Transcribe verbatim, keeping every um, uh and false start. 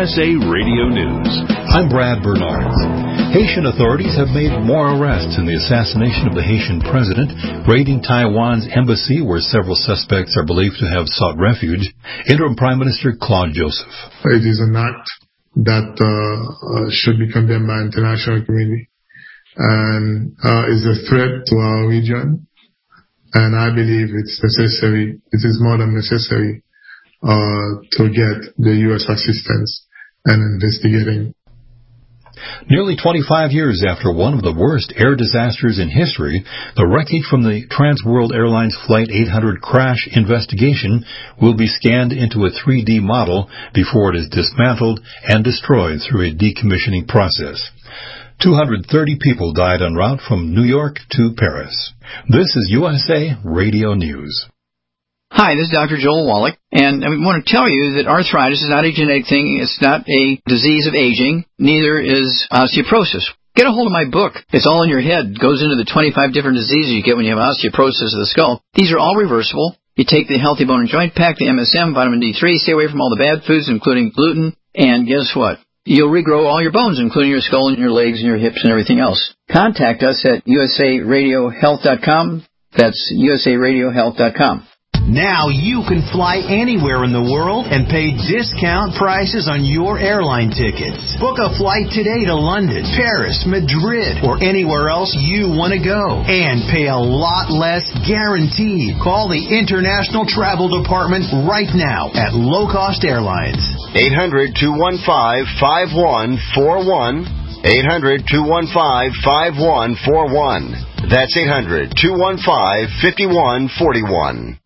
S A Radio News. I'm Brad Bernards. Haitian authorities have made more arrests in the assassination of the Haitian president, raiding Taiwan's embassy where several suspects are believed to have sought refuge. Interim Prime Minister Claude Joseph. It is an act that uh, uh, should be condemned by the international community and uh, is a threat to our region. And I believe it's necessary, it is more than necessary uh, to get the U S assistance and investigating. Nearly twenty-five years after one of the worst air disasters in history, the wreckage from the Trans World Airlines Flight eight hundred crash investigation will be scanned into a three D model before it is dismantled and destroyed through a decommissioning process. two hundred thirty people died en route from New York to Paris. This is U S A Radio News. Hi, this is Doctor Joel Wallach, and I want to tell you that arthritis is not a genetic thing. It's not a disease of aging. Neither is osteoporosis. Get a hold of my book. It's all in your head. It goes into the twenty-five different diseases you get when you have osteoporosis of the skull. These are all reversible. You take the Healthy Bone and Joint Pack, the M S M, vitamin D three, stay away from all the bad foods, including gluten, and guess what? You'll regrow all your bones, including your skull and your legs and your hips and everything else. Contact us at U S A radio health dot com. That's U S A radio health dot com. Now you can fly anywhere in the world and pay discount prices on your airline tickets. Book a flight today to London, Paris, Madrid, or anywhere else you want to go. And pay a lot less guaranteed. Call the International Travel Department right now at Low Cost Airlines. eight hundred, two one five, five one four one. eight hundred, two one five, five one four one. That's eight hundred, two one five, five one four one.